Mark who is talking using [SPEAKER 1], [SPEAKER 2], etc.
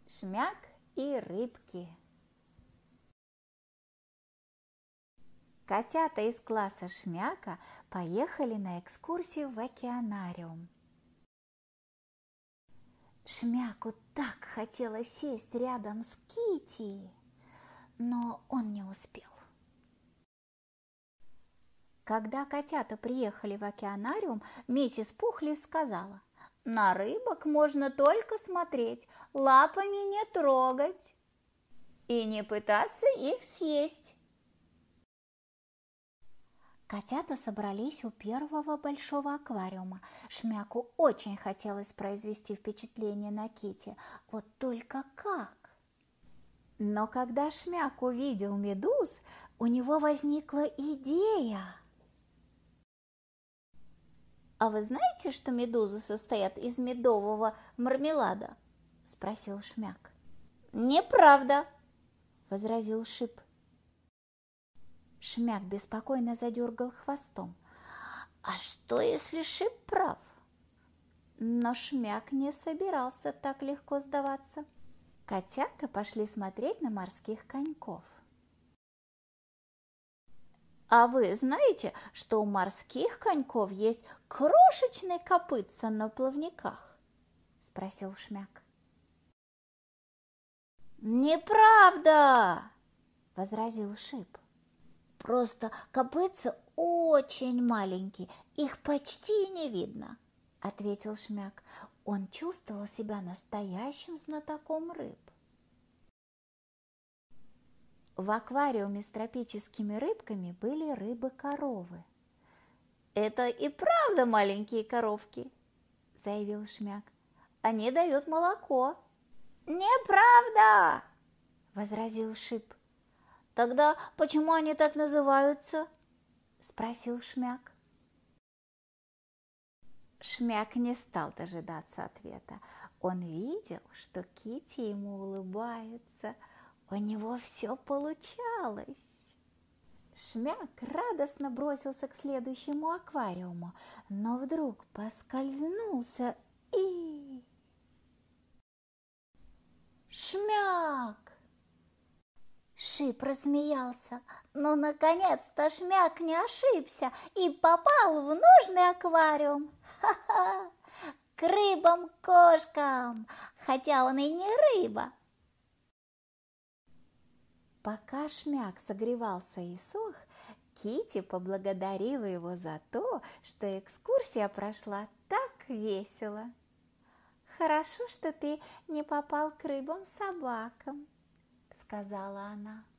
[SPEAKER 1] Шмяк и рыбки. Котята из класса Шмяка поехали на экскурсию в океанариум. Шмяку так хотелось сесть рядом с Китти, но он не успел. Когда котята приехали в океанариум, миссис Пухли сказала: «На рыбок можно только смотреть, лапами не трогать и не пытаться их съесть». Котята собрались у первого большого аквариума. Шмяку очень хотелось произвести впечатление на Китти, вот только как? Но когда Шмяк увидел медуз, у него возникла идея. «А вы знаете, что медузы состоят из медового мармелада?» – спросил Шмяк. «Неправда», – возразил Шип. Шмяк беспокойно задергал хвостом. «А что, если Шип прав?» Но Шмяк не собирался так легко сдаваться. Котята пошли смотреть на морских коньков. «А вы знаете, что у морских коньков есть крошечные копытца на плавниках?» – спросил Шмяк. «Неправда!» – возразил Шип. «Просто копытца очень маленькие, их почти не видно», – ответил Шмяк. Он чувствовал себя настоящим знатоком рыб. В аквариуме с тропическими рыбками были рыбы-коровы. «Это и правда маленькие коровки», – заявил Шмяк. «Они дают молоко». «Неправда!» – возразил Шип. «Тогда почему они так называются?» – спросил Шмяк. Шмяк не стал дожидаться ответа. Он видел, что Китти ему улыбается. У него все получалось. Шмяк радостно бросился к следующему аквариуму, но вдруг поскользнулся и... «Шмяк!» Шип рассмеялся, но наконец-то Шмяк не ошибся и попал в нужный аквариум. Ха-ха! К рыбам-кошкам, хотя он и не рыба. Пока Шмяк согревался и сох, Китти поблагодарила его за то, что экскурсия прошла так весело. «Хорошо, что ты не попал к рыбам-собакам», — сказала она.